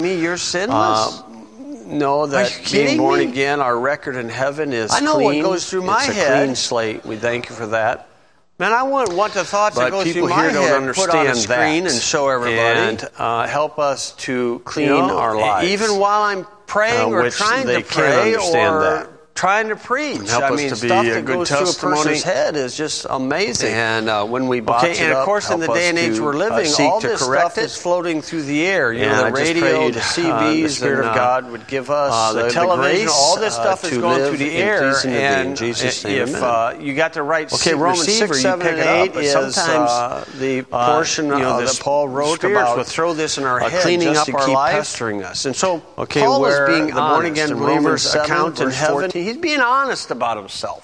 me you're sinless? No, that being born again, our record in heaven is clean. I know what goes through my head. It's a clean slate. We thank you for that. Man, I wouldn't want the thoughts that go through my head put on a screen and show everybody. And help us to clean our lives. Even while I'm praying or trying to pray or trying to preach. Help us to be stuff a that good goes testimony. through a person's head is just amazing. And when we botch it up, and of course, in the day and age we're living, all this stuff is floating through the air. You know, the radio, the CBs, the Spirit of God would give us the television. All this stuff is going through the air, and if you got the right Romans receiver, 6, 7, you pick and 8 it up. But sometimes the portion that Paul wrote about will throw this in our head cleaning just up to our keep life. pestering us. And so Paul is being the born honest. again In believer's Romans 7, account in verse heaven. 14, he's being honest about himself.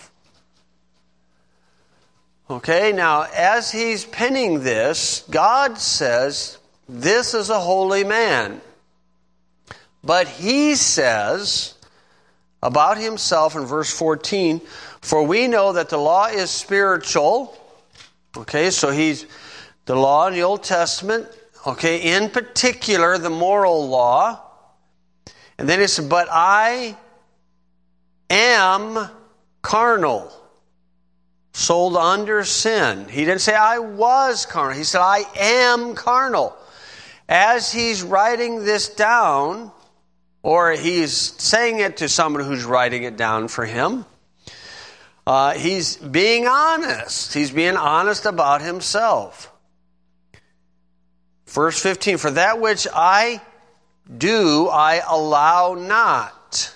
Okay, now as he's penning this, God says, this is a holy man. But he says about himself in verse 14, for we know that the law is spiritual. Okay, so he's the law in the Old Testament. Okay, in particular, the moral law. And then he said, but I am carnal. Sold under sin. He didn't say, I was carnal. He said, I am carnal. As he's writing this down, or he's saying it to someone who's writing it down for him, he's being honest. He's being honest about himself. Verse 15, for that which I do, I allow not.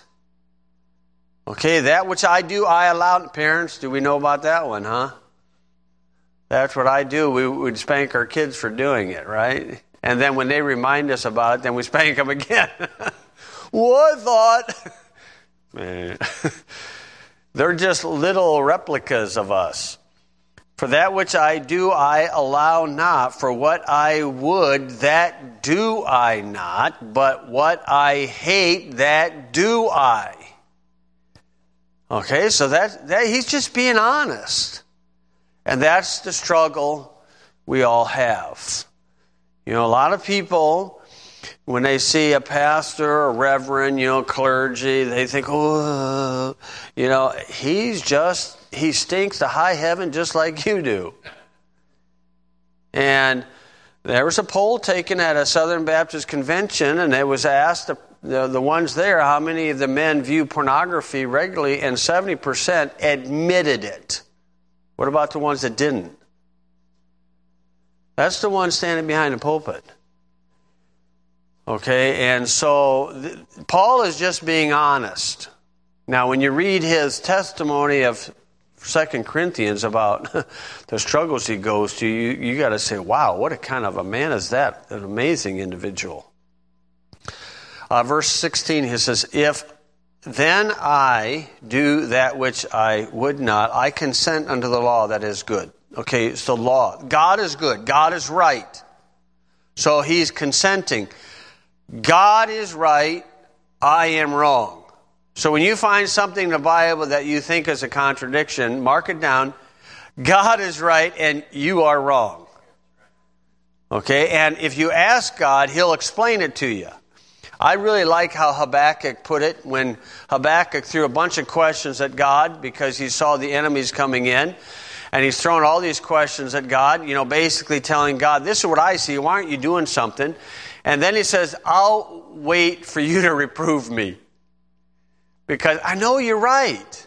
Okay, that which I do, I allow. Parents, do we know about that one, huh? That's what I do. We would spank our kids for doing it, right? And then when they remind us about it, then we spank them again. What thought? They're just little replicas of us. For that which I do, I allow not. For what I would, that do I not. But what I hate, that do I. Okay, so that he's just being honest. And that's the struggle we all have. You know, a lot of people, when they see a pastor, a reverend, clergy, they think, oh, he stinks to high heaven just like you do. And there was a poll taken at a Southern Baptist convention, and it was asked the ones there, how many of the men view pornography regularly, and 70% admitted it. What about the ones that didn't? That's the one standing behind the pulpit. Okay, and so Paul is just being honest. Now, when you read his testimony of 2 Corinthians about the struggles he goes to, you got to say, wow, what a kind of a man is that? An amazing individual. Verse 16, he says, if then I do that which I would not, I consent unto the law that is good. Okay, it's the law. God is good. God is right. So he's consenting. God is right. I am wrong. So when you find something in the Bible that you think is a contradiction, mark it down. God is right and you are wrong. Okay, and if you ask God, He'll explain it to you. I really like how Habakkuk put it when Habakkuk threw a bunch of questions at God because he saw the enemies coming in. And he's throwing all these questions at God, basically telling God, this is what I see. Why aren't you doing something? And then he says, I'll wait for you to reprove me because I know you're right.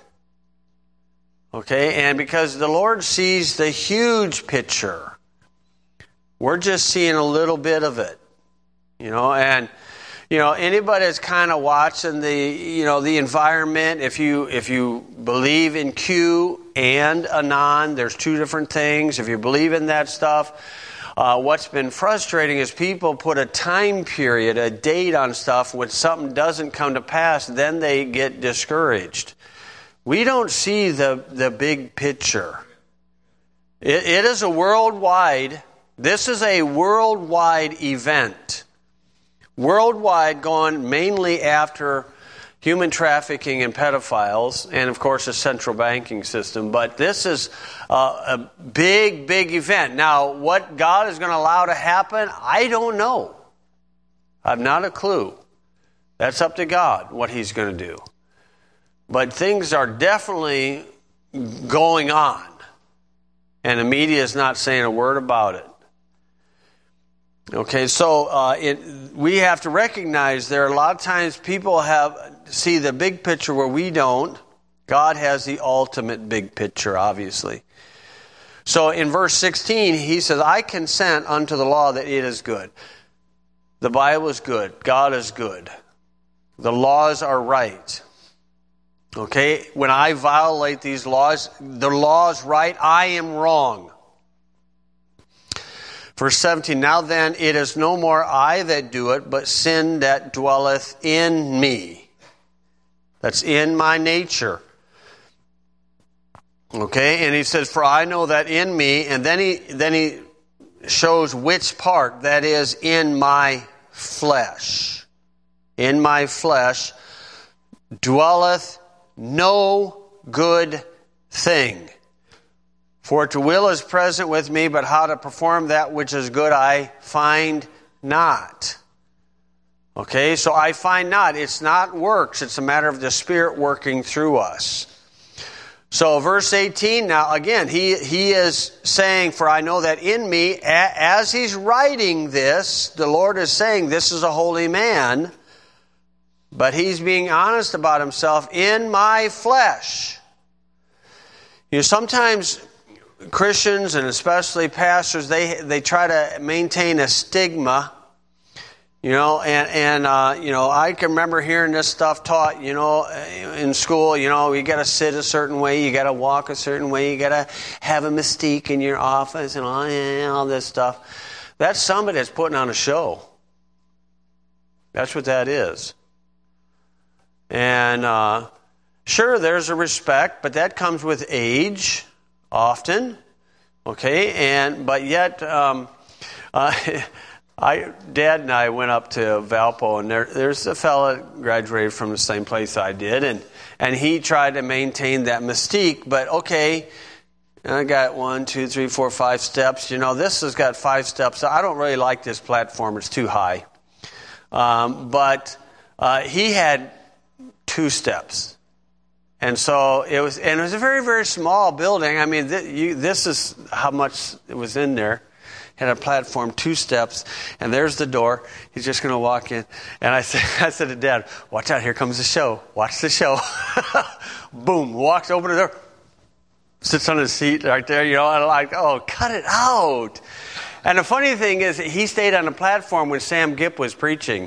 Okay, and because the Lord sees the huge picture. We're just seeing a little bit of it, and anybody that's kind of watching the environment, if you believe in Q and Anon, there's two different things. If you believe in that stuff, what's been frustrating is people put a time period, a date on stuff. When something doesn't come to pass, then they get discouraged. We don't see the big picture. It is a worldwide. This is a worldwide event. Worldwide, going mainly after human trafficking and pedophiles, and of course the central banking system. But this is a big, big event. Now, what God is going to allow to happen, I don't know. I have not a clue. That's up to God, what He's going to do. But things are definitely going on. And the media is not saying a word about it. Okay, so we have to recognize there are a lot of times people see the big picture where we don't. God has the ultimate big picture, obviously. So in verse 16, he says, I consent unto the law that it is good. The Bible is good. God is good. The laws are right. Okay, when I violate these laws, the law is right, I am wrong. Verse 17, now then, it is no more I that do it, but sin that dwelleth in me. That's in my nature. Okay, and he says, for I know that in me, and then he shows which part, that is, in my flesh. In my flesh dwelleth no good thing. For to will is present with me, but how to perform that which is good I find not. Okay, so I find not. It's not works. It's a matter of the Spirit working through us. So verse 18, now again, he is saying, for I know that in me, as he's writing this, the Lord is saying, this is a holy man, but he's being honest about himself, in my flesh. You know, sometimes Christians, and especially pastors, they try to maintain a stigma. You know, and I can remember hearing this stuff taught, in school, you got to sit a certain way, you got to walk a certain way, you got to have a mystique in your office and all this stuff. That's somebody that's putting on a show. That's what that is. And sure, there's a respect, but that comes with age, often. Okay, but yet, Dad and I went up to Valpo, and there's a fella graduated from the same place I did, and he tried to maintain that mystique. But okay, I got 1, 2, 3, 4, 5 steps. This has got 5 steps. I don't really like this platform; it's too high. But he had 2 steps, and so it was a very, very small building. I mean, this is how much it was in there. Had a platform, 2 steps, and there's the door. He's just going to walk in. And I said to Dad, watch out, here comes the show. Watch the show. Boom, walks over the door, sits on his seat right there, and I'm like, oh, cut it out. And the funny thing is, he stayed on the platform when Sam Gipp was preaching.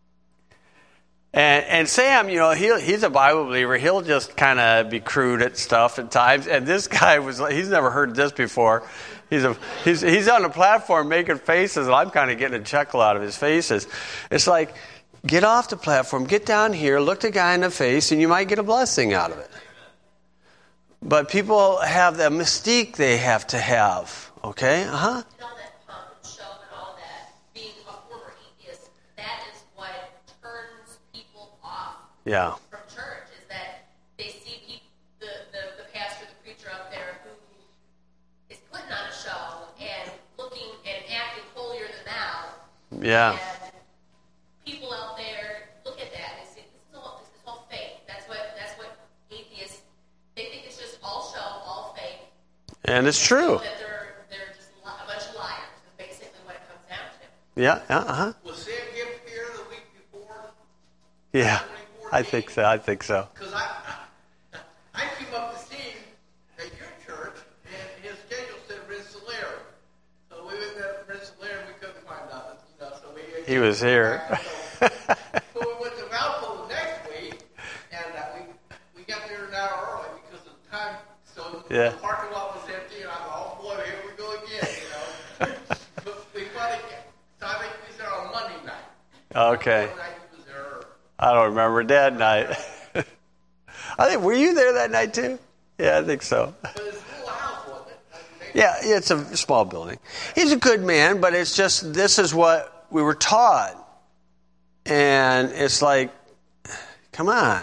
And Sam, he's a Bible believer. He'll just kind of be crude at stuff at times. And this guy he's never heard this before. He's on the platform making faces, and I'm kind of getting a chuckle out of his faces. It's like, get off the platform, get down here, look the guy in the face, and you might get a blessing out of it. But people have that mystique they have to have. Okay? And all that pump and shove and all that, being a former atheist, that is what turns people off from church, is that they see people, the pastor, the preacher up there who is putting on a show and looking and acting holier than thou. Yeah. And people out there look at that and say, this is all fake. That's what atheists, they think it's just all show, all fake. And it's true. That they're just a bunch of liars, is basically what it comes down to. Yeah, Was Sam Gipp here the week before? Yeah, I think so. Because I came up to see him at your church, and his schedule said Rensselaer. So we went there to Rensselaer, and we couldn't find nothing. So he was here. So we went to Valpo the next week, and we got there an hour early because of the time. So the parking lot was empty, and I thought, oh boy, here we go again. But we finally, so I think we was there on Monday night. Okay. Monday night he was there. I don't remember Dad night. Were you there that night too? Yeah, I think so. But it's a little house, wasn't it? Yeah, it's a small building. He's a good man, but it's just, this is what we were taught. And it's like, come on.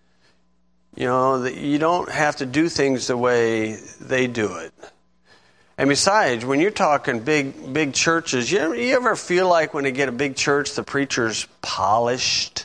You don't have to do things the way they do it. And besides, when you're talking big churches, you ever feel like when they get a big church, the preacher's polished?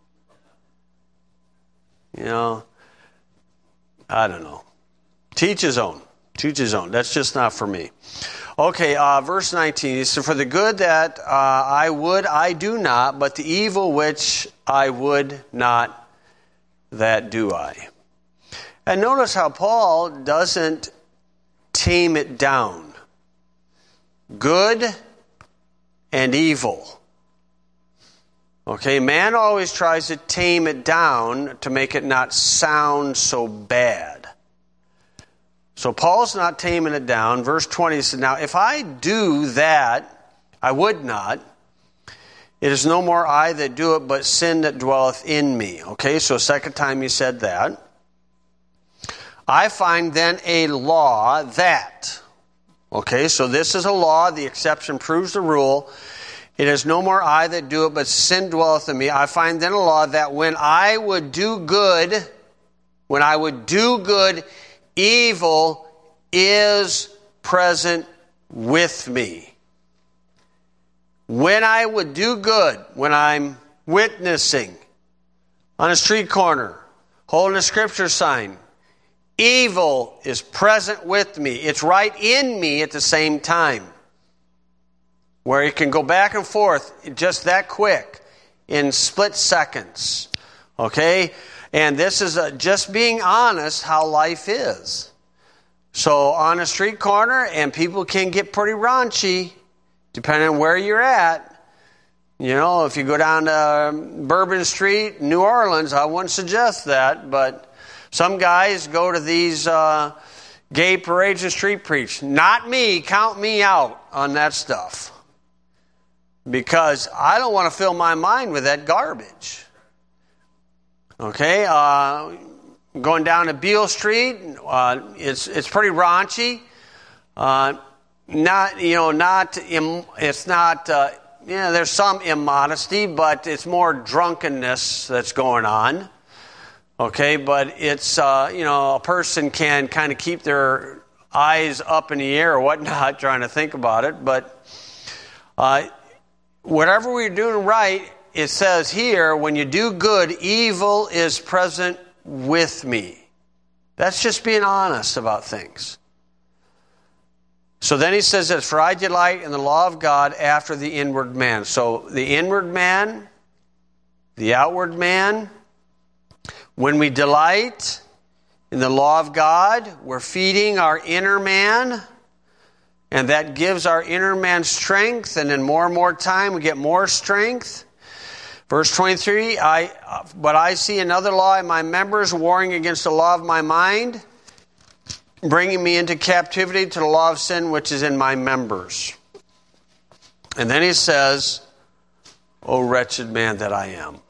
You know, I don't know. Teach his own. Teach his own. That's just not for me. Okay, verse 19. He said, for the good that I would, I do not, but the evil which I would not, that do I. And notice how Paul doesn't tame it down. Good and evil. Okay, man always tries to tame it down to make it not sound so bad. So Paul's not taming it down. Verse 20 says, now if I do that, I would not. It is no more I that do it, but sin that dwelleth in me. Okay, so second time he said that. I find then a law that. Okay, so this is a law. The exception proves the rule. It is no more I that do it, but sin dwelleth in me. I find then a law that when I would do good, evil is present with me. When I would do good, when I'm witnessing on a street corner, holding a scripture sign, evil is present with me. It's right in me at the same time. Where it can go back and forth just that quick in split seconds. Okay? And this is just being honest how life is. So on a street corner, and people can get pretty raunchy, depending on where you're at. You know, if you go down to Bourbon Street, New Orleans, I wouldn't suggest that. But some guys go to these gay parades and street preach. Not me. Count me out on that stuff. Because I don't want to fill my mind with that garbage. Okay, going down to Beale Street, it's pretty raunchy. There's some immodesty, but it's more drunkenness that's going on. Okay, but it's a person can kind of keep their eyes up in the air or whatnot, trying to think about it. But whatever we're doing right, it says here, when you do good, evil is present with me. That's just being honest about things. So then he says this, for I delight in the law of God after the inward man. So the inward man, the outward man, when we delight in the law of God, we're feeding our inner man. And that gives our inner man strength. And in more and more time, we get more strength. Verse 23, but I see another law in my members, warring against the law of my mind, bringing me into captivity to the law of sin which is in my members. And then he says, O wretched man that I am.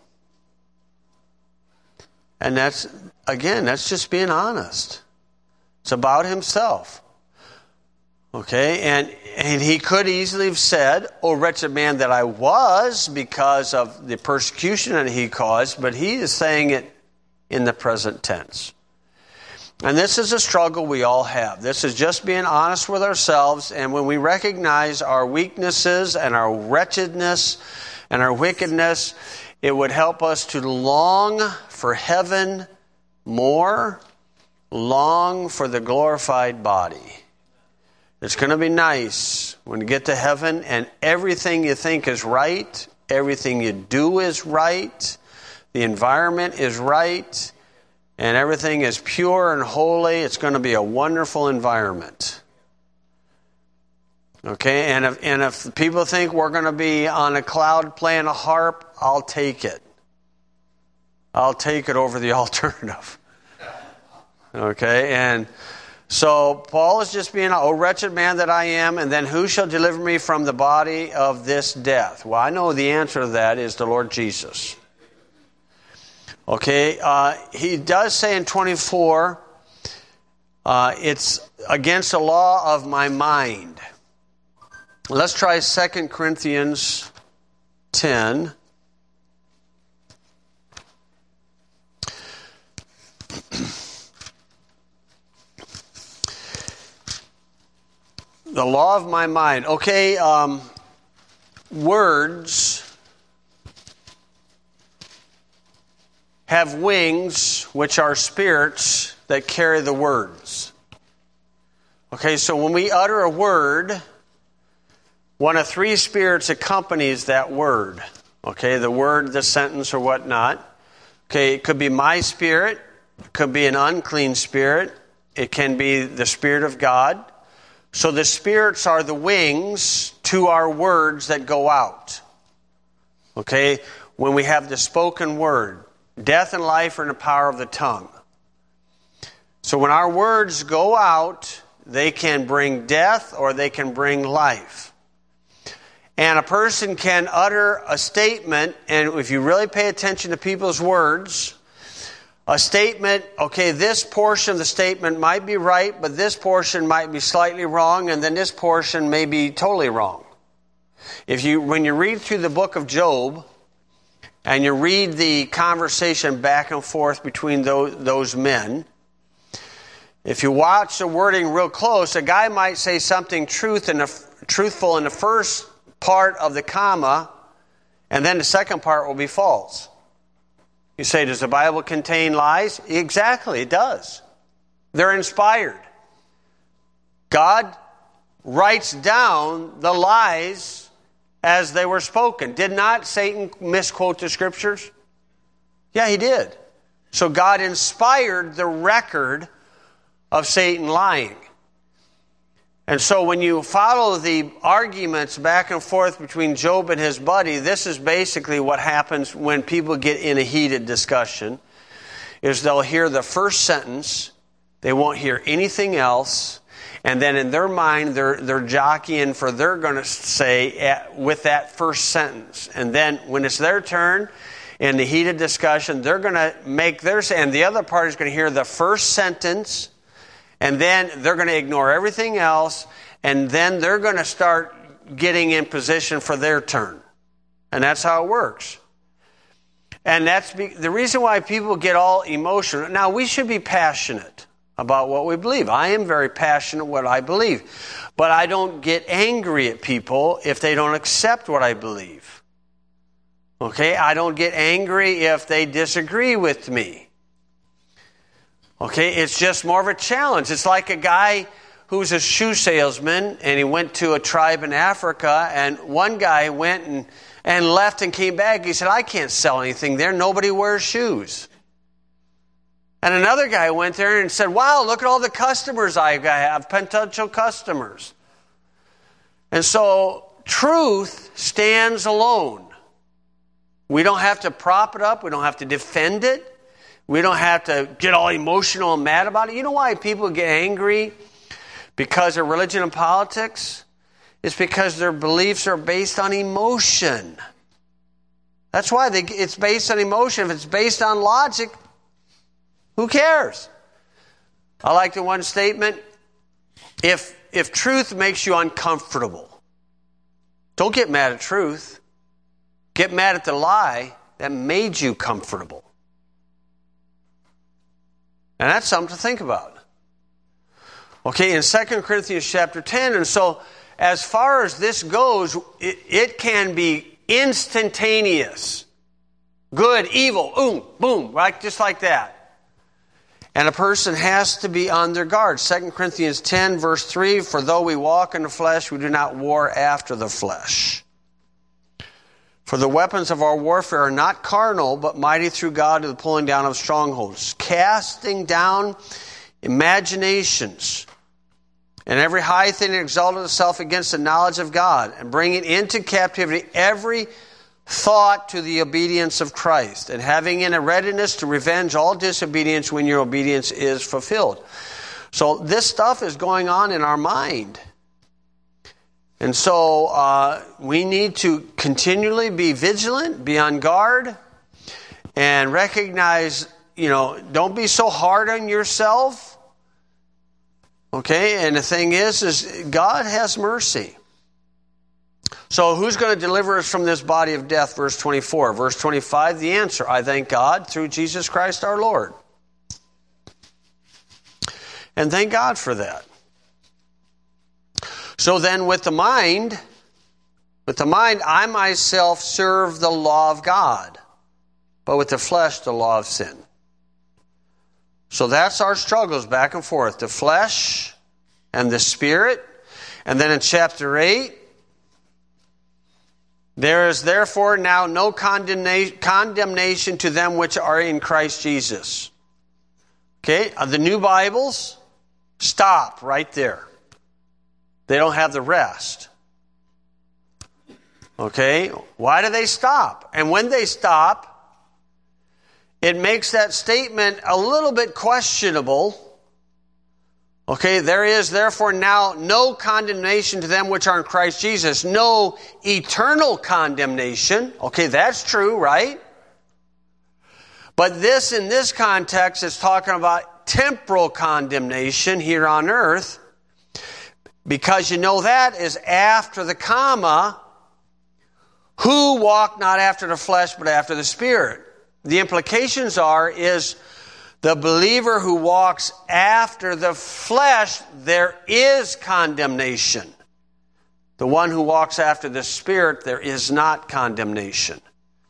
And that's just being honest. It's about himself. Okay, and he could easily have said, O wretched man that I was, because of the persecution that he caused, but he is saying it in the present tense. And this is a struggle we all have. This is just being honest with ourselves, and when we recognize our weaknesses and our wretchedness and our wickedness, it would help us to long for heaven more, long for the glorified body. It's going to be nice when you get to heaven and everything you think is right, everything you do is right, the environment is right, and everything is pure and holy. It's going to be a wonderful environment. Okay, and if people think we're going to be on a cloud playing a harp, I'll take it. I'll take it over the alternative. Okay, and so Paul is just being, O wretched man that I am, and then who shall deliver me from the body of this death? Well, I know the answer to that is the Lord Jesus. Okay, he does say in 24, it's against the law of my mind. Let's try 2 Corinthians 10. The law of my mind. Okay, words have wings, which are spirits that carry the words. Okay, so when we utter a word, one of three spirits accompanies that word. Okay, the word, the sentence, or whatnot. Okay, it could be my spirit. It could be an unclean spirit. It can be the Spirit of God. So the spirits are the wings to our words that go out. Okay, when we have the spoken word, death and life are in the power of the tongue. So when our words go out, they can bring death or they can bring life. And a person can utter a statement, and if you really pay attention to people's words, a statement, okay, this portion of the statement might be right, but this portion might be slightly wrong, and then this portion may be totally wrong. When you read through the book of Job, and you read the conversation back and forth between those men, if you watch the wording real close, a guy might say something truthful in the first part of the comma, and then the second part will be false. You say, does the Bible contain lies? Exactly, it does. They're inspired. God writes down the lies as they were spoken. Did not Satan misquote the Scriptures? Yeah, he did. So God inspired the record of Satan lying. And so when you follow the arguments back and forth between Job and his buddy, this is basically what happens when people get in a heated discussion, is they'll hear the first sentence, they won't hear anything else, and then in their mind they're jockeying for they're going to say with that first sentence. And then when it's their turn in the heated discussion, they're going to make their say, and the other party is going to hear the first sentence, and then they're going to ignore everything else, and then they're going to start getting in position for their turn. And that's how it works. And that's the reason why people get all emotional. Now, we should be passionate about what we believe. I am very passionate what I believe. But I don't get angry at people if they don't accept what I believe. Okay? I don't get angry if they disagree with me. Okay, it's just more of a challenge. It's like a guy who's a shoe salesman, and he went to a tribe in Africa, and one guy went and left and came back. He said, I can't sell anything there. Nobody wears shoes. And another guy went there and said, wow, look at all the customers I have, potential customers. And so truth stands alone. We don't have to prop it up. We don't have to defend it. We don't have to get all emotional and mad about it. You know why people get angry because of religion and politics? It's because their beliefs are based on emotion. That's why it's based on emotion. If it's based on logic, who cares? I like the one statement, if truth makes you uncomfortable, don't get mad at truth. Get mad at the lie that made you comfortable. And that's something to think about. Okay, in 2 Corinthians chapter 10, and so as far as this goes, it can be instantaneous. Good, evil, boom, right? Just like that. And a person has to be on their guard. 2 Corinthians 10, verse 3, for though we walk in the flesh, we do not war after the flesh. For the weapons of our warfare are not carnal, but mighty through God to the pulling down of strongholds, casting down imaginations and every high thing that exalted itself against the knowledge of God, and bringing into captivity every thought to the obedience of Christ, and having in a readiness to revenge all disobedience when your obedience is fulfilled. So this stuff is going on in our mind. And so we need to continually be vigilant, be on guard, and recognize, don't be so hard on yourself. Okay, and the thing is God has mercy. So who's going to deliver us from this body of death? Verse 24. Verse 25, the answer, I thank God through Jesus Christ our Lord. And thank God for that. So then with the mind, I myself serve the law of God, but with the flesh, the law of sin. So that's our struggles back and forth, the flesh and the spirit. And then in chapter 8, there is therefore now no condemnation to them which are in Christ Jesus. Okay, the new Bibles, stop right there. They don't have the rest. Okay, why do they stop? And when they stop, it makes that statement a little bit questionable. Okay, there is therefore now no condemnation to them which are in Christ Jesus. No eternal condemnation. Okay, that's true, right? But in this context, is talking about temporal condemnation here on earth. Because that is after the comma, who walk not after the flesh, but after the Spirit. The implications is the believer who walks after the flesh, there is condemnation. The one who walks after the Spirit, there is not condemnation.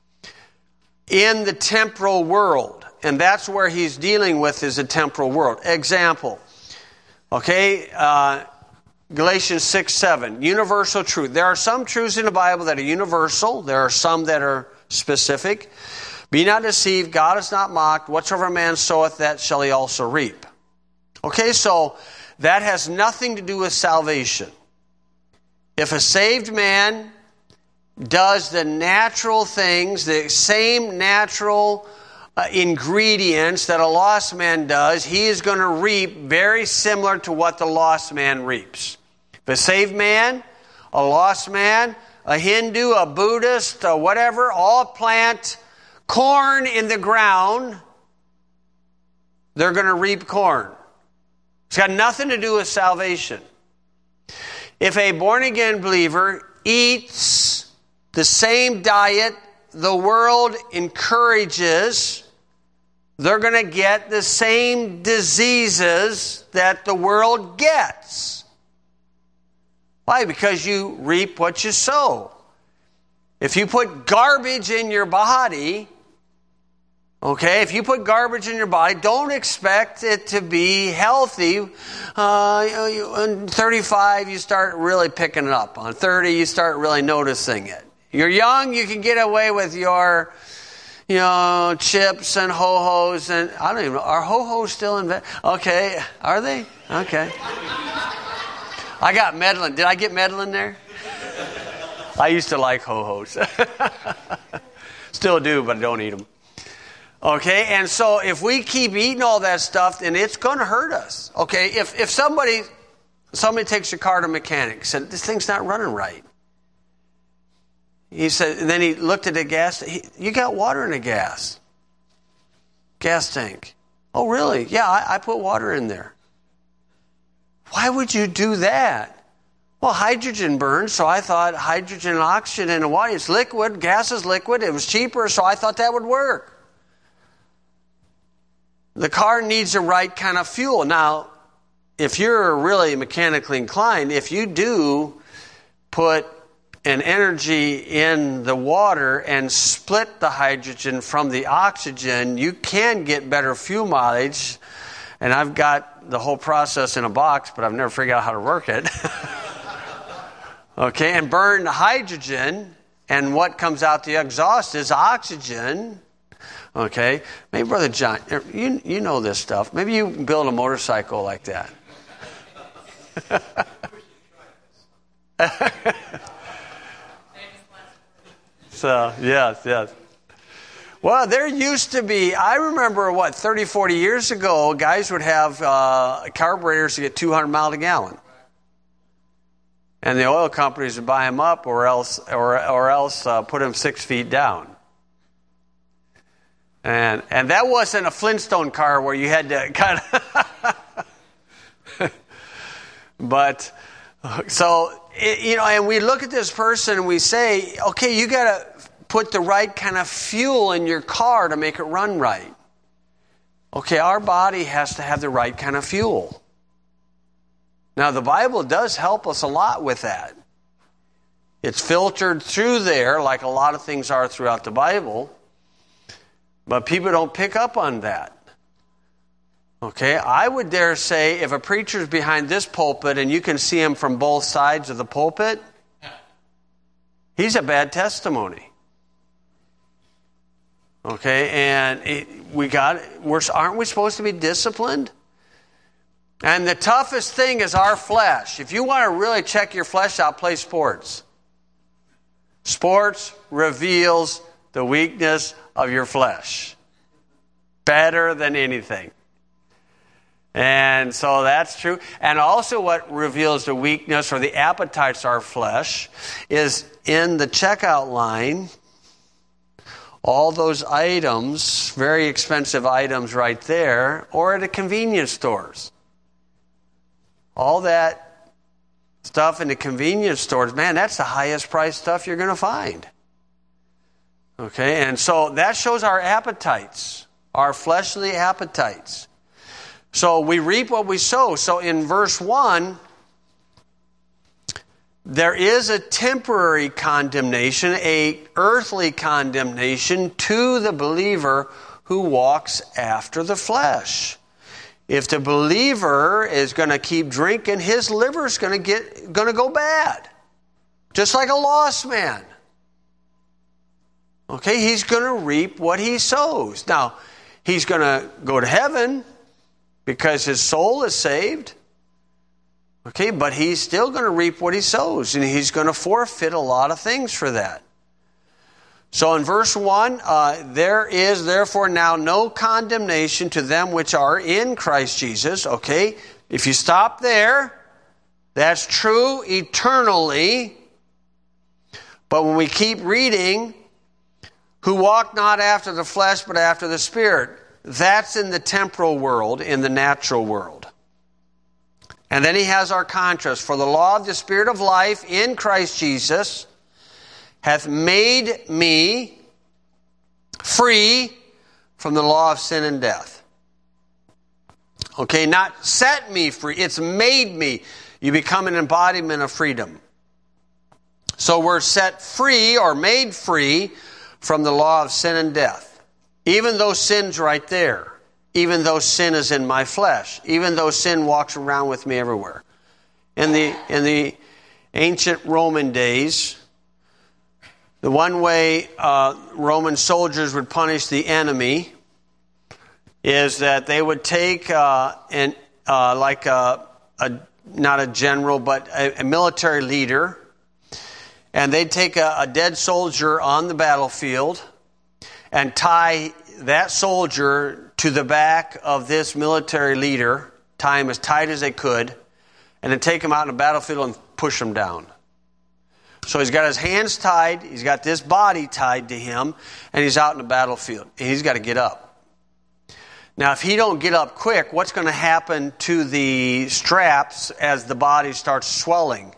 In the temporal world, and that's where he's dealing with, is the temporal world. Example, okay, Galatians 6:7, universal truth. There are some truths in the Bible that are universal. There are some that are specific. Be not deceived, God is not mocked. Whatsoever a man soweth, that shall he also reap. Okay, so that has nothing to do with salvation. If a saved man does the natural things, the same natural ingredients that a lost man does, he is going to reap very similar to what the lost man reaps. If a saved man, a lost man, a Hindu, a Buddhist, whatever, all plant corn in the ground, they're going to reap corn. It's got nothing to do with salvation. If a born-again believer eats the same diet the world encourages, they're going to get the same diseases that the world gets. Why? Because you reap what you sow. If you put garbage in your body, okay, if you put garbage in your body, don't expect it to be healthy. On 35, you start really picking it up. On 30, you start really noticing it. You're young, you can get away with your, chips and ho-hos. And I don't even know, are ho-hos still in? Okay, are they? Okay. I got Medlin. Did I get Medlin there? I used to like ho-hos. Still do, but I don't eat them. Okay, and so if we keep eating all that stuff, then it's going to hurt us. Okay, if somebody takes your car to a mechanic, said, this thing's not running right. He said, and then he looked at the gas. You got water in the gas tank. Oh, really? Yeah, I put water in there. Why would you do that? Well, hydrogen burns, so I thought hydrogen and oxygen in the water, it's liquid, gas is liquid, it was cheaper, so I thought that would work. The car needs the right kind of fuel. Now, if you're really mechanically inclined, if you do put an energy in the water and split the hydrogen from the oxygen, you can get better fuel mileage. And I've got the whole process in a box, but I've never figured out how to work it. Okay, and burn the hydrogen, and what comes out the exhaust is oxygen. Okay, maybe Brother John, you know this stuff. Maybe you can build a motorcycle like that. So, yes. Well, there used to be, I remember, 30, 40 years ago, guys would have carburetors to get 200 miles a gallon. And the oil companies would buy them up or else put them 6 feet down. And that wasn't a Flintstone car where you had to kind of... But, so, and we look at this person and we say, okay, you got to put the right kind of fuel in your car to make it run right. Okay, our body has to have the right kind of fuel. Now, the Bible does help us a lot with that. It's filtered through there like a lot of things are throughout the Bible, but people don't pick up on that. Okay, I would dare say if a preacher's behind this pulpit and you can see him from both sides of the pulpit, he's a bad testimony. Okay, and aren't we supposed to be disciplined? And the toughest thing is our flesh. If you want to really check your flesh out, play sports. Sports reveals the weakness of your flesh better than anything. And so that's true. And also what reveals the weakness or the appetites of our flesh is in the checkout line, all those items, very expensive items right there, or at the convenience stores. All that stuff in the convenience stores, man, that's the highest price stuff you're going to find. Okay, and so that shows our appetites, our fleshly appetites. So we reap what we sow. So in verse 1, there is a temporary condemnation, a earthly condemnation to the believer who walks after the flesh. If the believer is going to keep drinking, his liver's going to go bad. Just like a lost man. Okay, he's going to reap what he sows. Now, he's going to go to heaven because his soul is saved. Okay, but he's still going to reap what he sows, and he's going to forfeit a lot of things for that. So in verse 1, there is therefore now no condemnation to them which are in Christ Jesus. Okay, if you stop there, that's true eternally. But when we keep reading, who walk not after the flesh but after the Spirit, that's in the temporal world, in the natural world. And then he has our contrast. For the law of the Spirit of life in Christ Jesus hath made me free from the law of sin and death. Okay, not set me free. It's made me. You become an embodiment of freedom. So we're set free or made free from the law of sin and death. Even though sin's right there. Even though sin is in my flesh. Even though sin walks around with me everywhere. In the ancient Roman days, the one way Roman soldiers would punish the enemy is that they would take not a general, but a military leader, and they'd take a dead soldier on the battlefield and tie that soldier to the back of this military leader, tie him as tight as they could, and then take him out in the battlefield and push him down. So he's got his hands tied, he's got this body tied to him, and he's out in the battlefield. And he's got to get up. Now, if he don't get up quick, what's going to happen to the straps as the body starts swelling?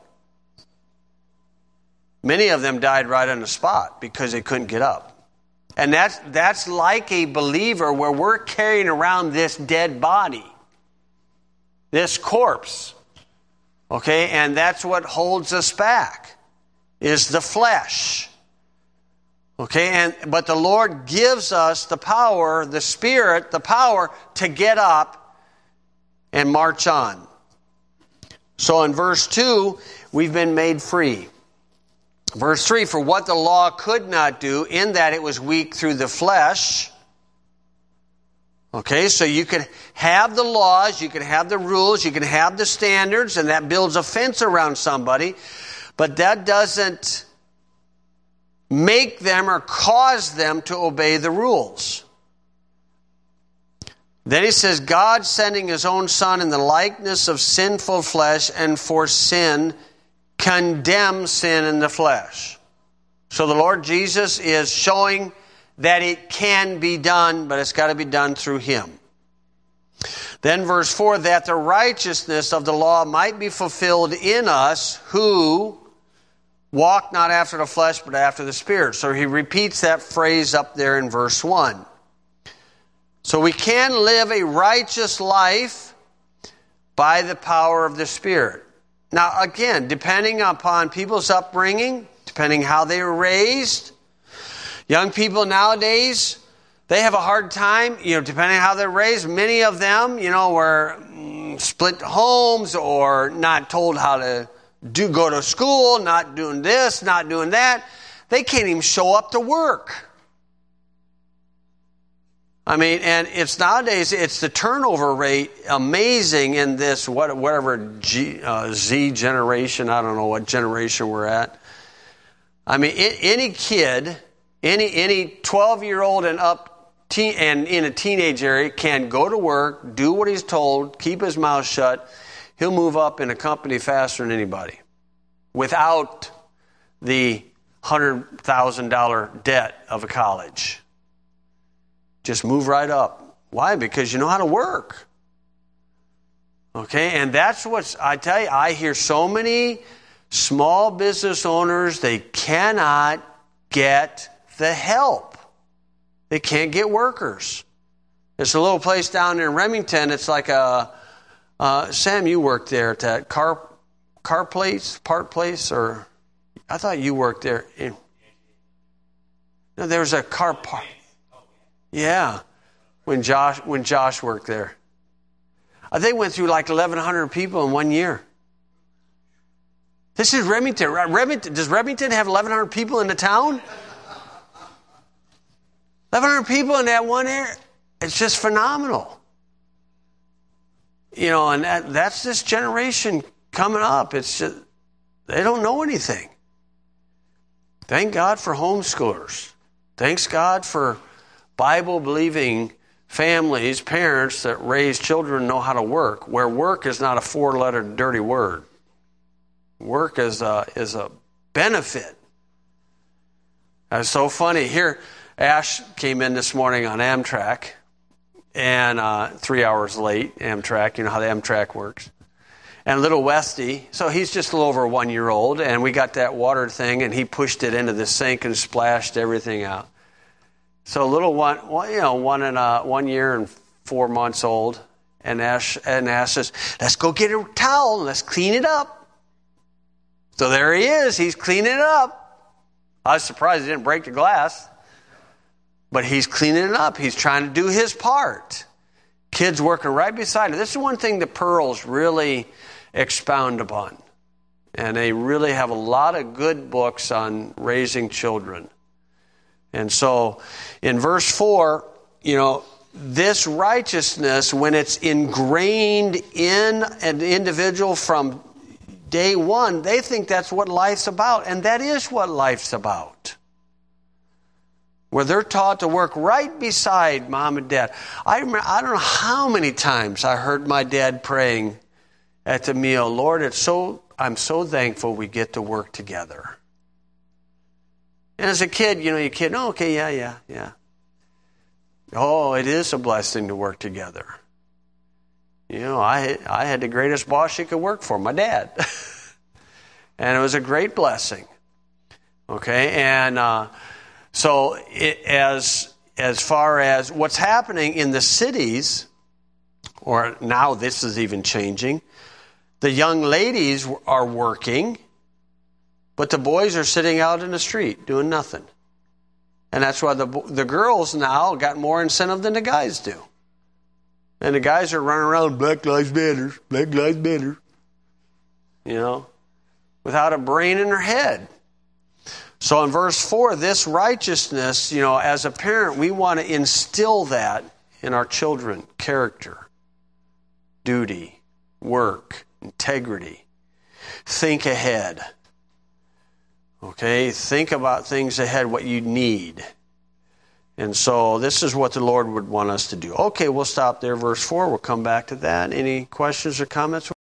Many of them died right on the spot because they couldn't get up. And that's like a believer where we're carrying around this dead body, this corpse. Okay, and that's what holds us back, is the flesh. Okay, but the Lord gives us the power, the Spirit, the power to get up and march on. So in verse 2, we've been made free. Verse 3, for what the law could not do, in that it was weak through the flesh. Okay, so you could have the laws, you could have the rules, you can have the standards, and that builds a fence around somebody, but that doesn't make them or cause them to obey the rules. Then he says, God sending his own Son in the likeness of sinful flesh, and for sin condemn sin in the flesh. So the Lord Jesus is showing that it can be done, but it's got to be done through him. Then verse 4, that the righteousness of the law might be fulfilled in us who walk not after the flesh, but after the Spirit. So he repeats that phrase up there in verse 1. So we can live a righteous life by the power of the Spirit. Now, again, depending upon people's upbringing, depending how they were raised, young people nowadays, they have a hard time, depending on how they're raised. Many of them, were split homes or not told how to go to school, not doing this, not doing that. They can't even show up to work. And it's nowadays, it's the turnover rate amazing in this, whatever Z generation, I don't know what generation we're at. Any kid, any 12-year-old and up, and in a teenage area can go to work, do what he's told, keep his mouth shut. He'll move up in a company faster than anybody without the $100,000 debt of a college. Just move right up. Why? Because you know how to work. Okay, and that's what I tell you. I hear so many small business owners, they cannot get the help. They can't get workers. There's a little place down there in Remington. It's like Sam, you worked there at that car place, part place, or I thought you worked there. No, there was a car park. Yeah, when Josh worked there. They went through like 1,100 people in 1 year. This is Remington. Does Remington have 1,100 people in the town? 1,100 people in that one area. It's just phenomenal. And that's this generation coming up. It's just, they don't know anything. Thank God for homeschoolers. Thanks God for Bible-believing families, parents that raise children and know how to work, where work is not a 4-letter dirty word. Work is a benefit. That's so funny. Here, Ash came in this morning on Amtrak, and 3 hours late, Amtrak. You know how the Amtrak works. And little Westy, so he's just a little over 1 year old, and we got that water thing, and he pushed it into the sink and splashed everything out. So little 1 year and 4 months old, and Ash says, "Let's go get a towel and let's clean it up." So there he is. He's cleaning it up. I was surprised he didn't break the glass. But he's cleaning it up. He's trying to do his part. Kids working right beside him. This is one thing the Pearls really expound upon. And they really have a lot of good books on raising children. And so in verse 4, this righteousness, when it's ingrained in an individual from day one, they think that's what life's about. And that is what life's about. Where they're taught to work right beside mom and dad. I don't know how many times I heard my dad praying at the meal, "Lord, I'm so thankful we get to work together." And as a kid, oh, okay, yeah. Oh, it is a blessing to work together. I had the greatest boss you could work for, my dad. And it was a great blessing. Okay, and so as far as what's happening in the cities, or now this is even changing, the young ladies are working, but the boys are sitting out in the street doing nothing. And that's why the girls now got more incentive than the guys do. And the guys are running around, Black Lives Matter, Black Lives Matter, without a brain in their head. So in verse 4, this righteousness, as a parent, we want to instill that in our children. Character, duty, work, integrity. Think ahead. Okay? Think about things ahead, what you need. And so this is what the Lord would want us to do. Okay, we'll stop there, verse 4. We'll come back to that. Any questions or comments?